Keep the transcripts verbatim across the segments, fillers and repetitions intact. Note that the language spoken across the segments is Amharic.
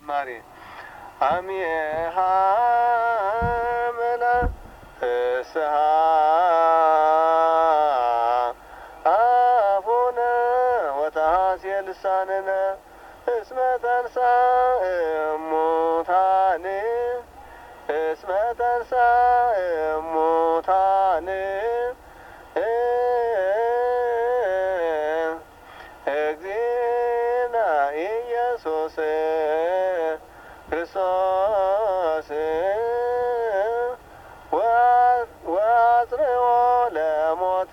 ዝማሬ አሚሃ መላ ፍስሃ አቡነ ወተሐሴ ልሳንነ እስመ ተንሥአ እሙታን እስመ ተንሥአ እሙታን እግዚእነ ኢየሱስ ክርስቶስ ወአጽንዖ ለሞት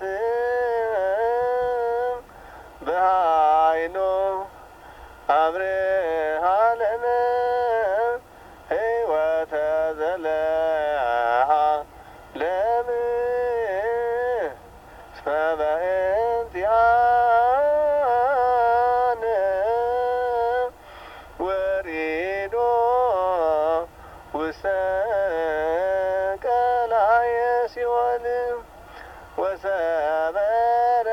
በኃይሉ አብርሃ ለነ ሕይወተ ዘለዓለም እስመ በእንቲአነ ወሪዶ ውስተ ቀላየ ሲኦል ወሰበረ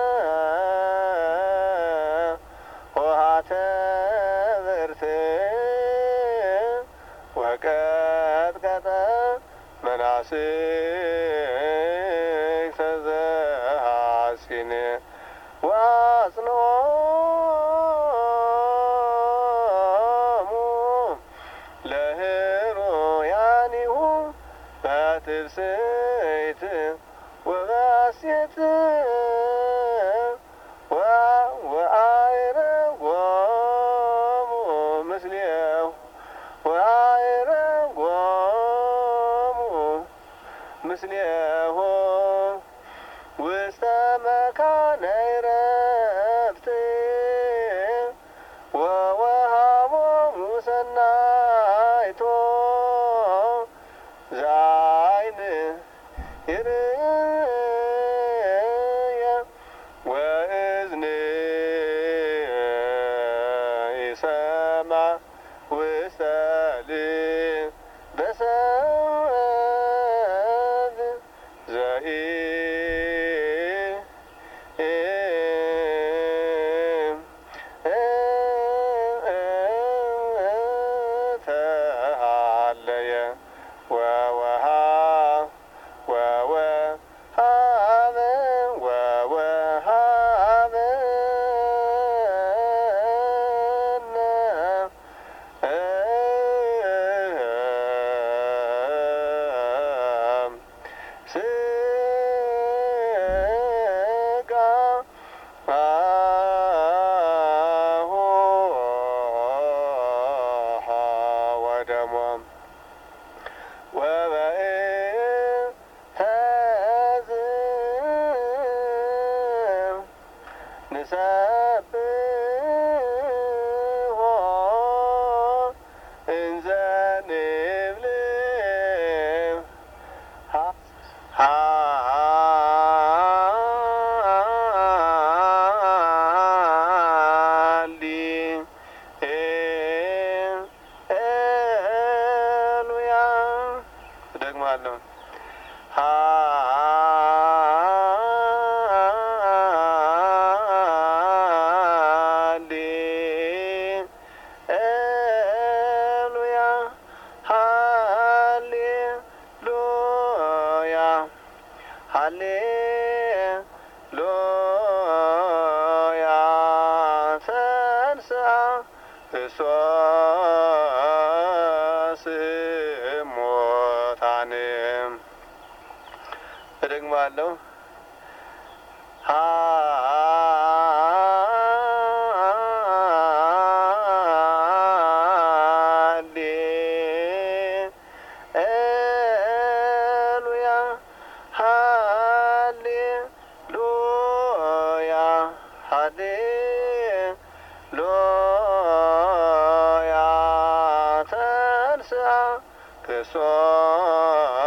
ኆኃተ ብርት ወቀጥቀጠ መናስክተ ዘሐሲን ወአጽንዖሙ ለሕሩያኒሁ በትፍስሕት ወበሐሴት ወአዕረጎሙ ምስሌሁ ወአዕረጎሙ ምስሌሁ ውስተ መካነ ዕረፍት ወወሃቦሙ ሰናይቶ ዘዓይን ይርእየ ወእዝን ይሰምዕ ውስተ ልበ ሰብ ዘኢተሃለየ ወወሃ ወወሃበ ወወሃበነ ሥጋሁ ወደሙ ወበእንተዝ ንሰብሖ እንዘ ንብል ሃሌሉያ እደግማለሁ ሃሌሉያ ሃሌሉያ ሃሌሉያ ተንሥአ ክርስቶስ እሙታን እደግማለሁ ሃሌሉያ ሃሌሉያ ሃሌሉያ ተንሥአ ክርስቶስ